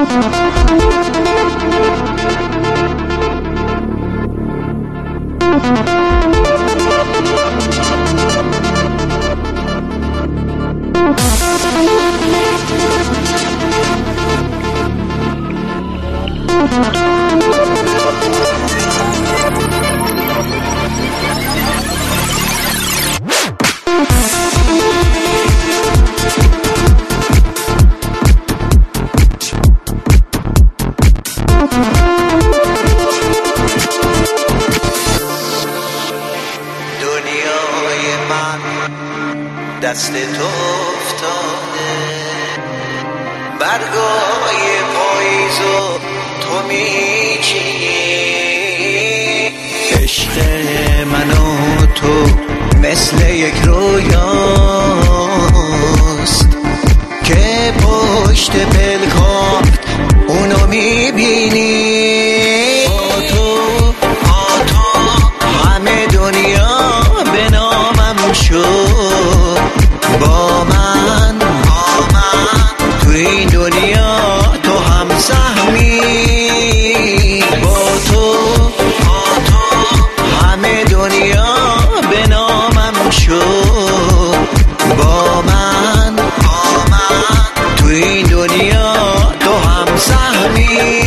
دنیای من دست تو افتاده، برگای پاییزو تو میچینی. عشق من و تو مثل یک رویاست که پشت پلکات اونو میبینی. با تو همه دنیا به نامم شد، با من تو این دنیا تو هم سهمی. با تو همه دنیا به نامم شد، با من تو این دنیا تو هم سهمی.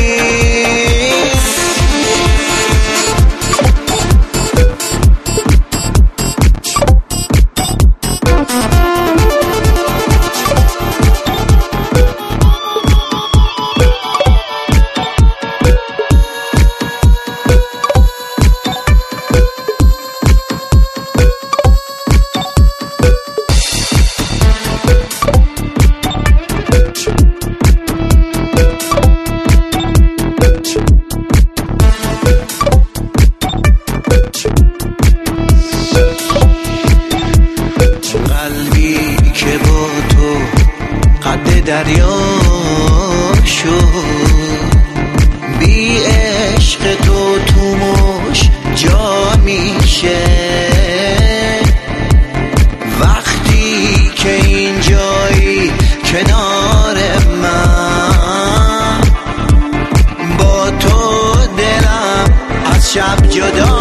قلبی که با تو قد دریا شد، بی عشق تو تو مش جا میشه. وقتی که اینجایی کنار من، با تو دلم از شب جدا